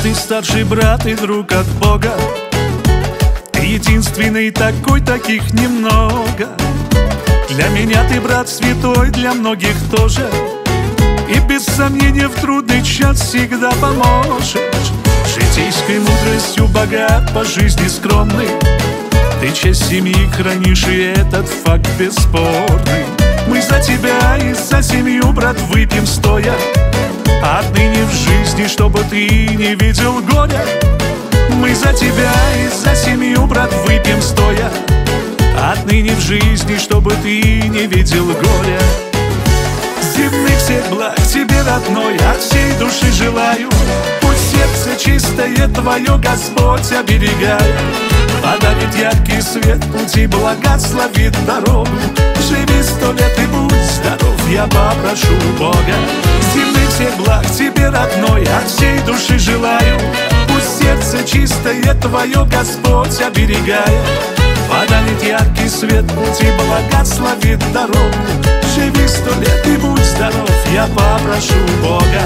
Ты старший брат и друг от Бога. Ты единственный такой, таких немного. Для меня ты брат святой, для многих тоже. И без сомнения в трудный час всегда поможешь. Житейской мудростью богат, по жизни скромный. Ты честь семьи хранишь, и этот факт бесспорный. Мы за тебя и за семью, брат, выпьем стоя. Отныне в жизни, чтобы ты не видел горя. Мы за тебя и за семью, брат, выпьем стоя. Отныне в жизни, чтобы ты не видел горя. Земных всех благ тебе, родной, от всей души желаю. Пусть сердце чистое твое Господь оберегает. Подарит яркий свет пути, благословит дорогу. Живи 100 лет и будь здоров, я попрошу Бога. Земных всех благ тебе, родной, от всей души желаю. Пусть сердце чистое твое Господь оберегает. Подарит яркий свет пути, благословит дорогу. Живи 100 лет и будь здоров, я попрошу Бога.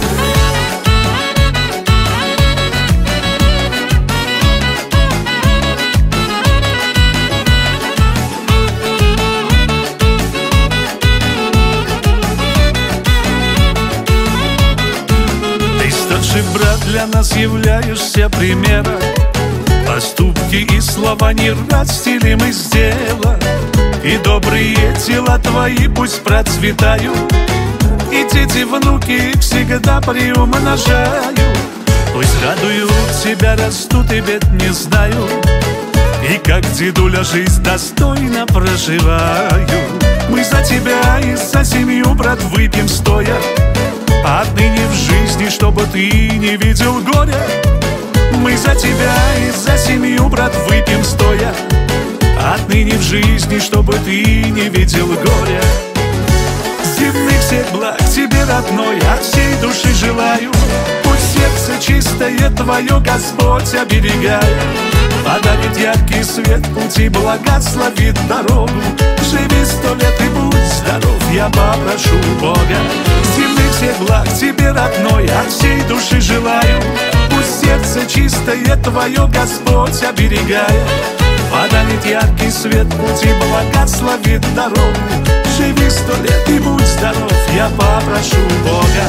Ты старший брат, для нас являешься примером. Поступки и слова не разделим из дела. И добрые дела твои пусть процветают. И дети, внуки всегда приумножают. Пусть радуют тебя, растут и бед не знают. И как дедуля жизнь достойно проживают. Мы за тебя и за семью, брат, выпьем стоя. Отныне в жизни, чтобы ты не видел горя. Мы за тебя и за семью, брат, выпьем стоя. Отныне в жизни, чтобы ты не видел горя. Земных всех благ тебе, родной, от всей души желаю. Пусть сердце чистое твое Господь оберегает. Подарит яркий свет пути, благословит дорогу. Живи 100 лет и будь здоров, я попрошу Бога. Земных всех благ тебе, родной, от всей души желаю. Пусть сердце чистое твое Господь оберегает. Подарит яркий свет пути, благословит дорогу. Живи 100 лет и будь здоров, я попрошу Бога.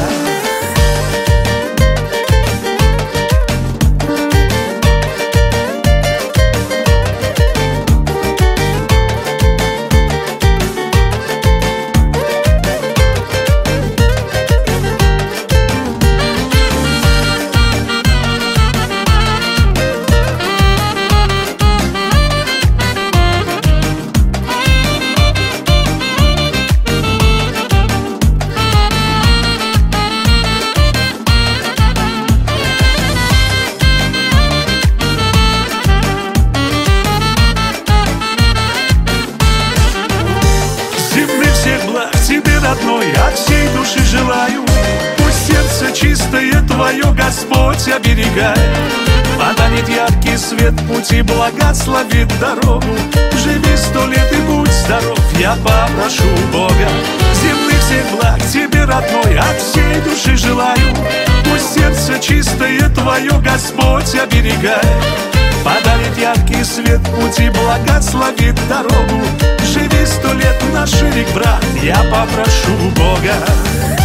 Тебе, родной, от всей души желаю. Пусть сердце чистое твое Господь оберегает. Подарит яркий свет пути, благословит дорогу. Живи 100 лет и будь здоров, я попрошу Бога. Земных всех благ тебе, родной, от всей души желаю. Пусть сердце чистое твое Господь оберегает. Подарит яркий свет пути, благословит дорогу. Живи 100 лет, наш Эрик, брат, я попрошу Бога.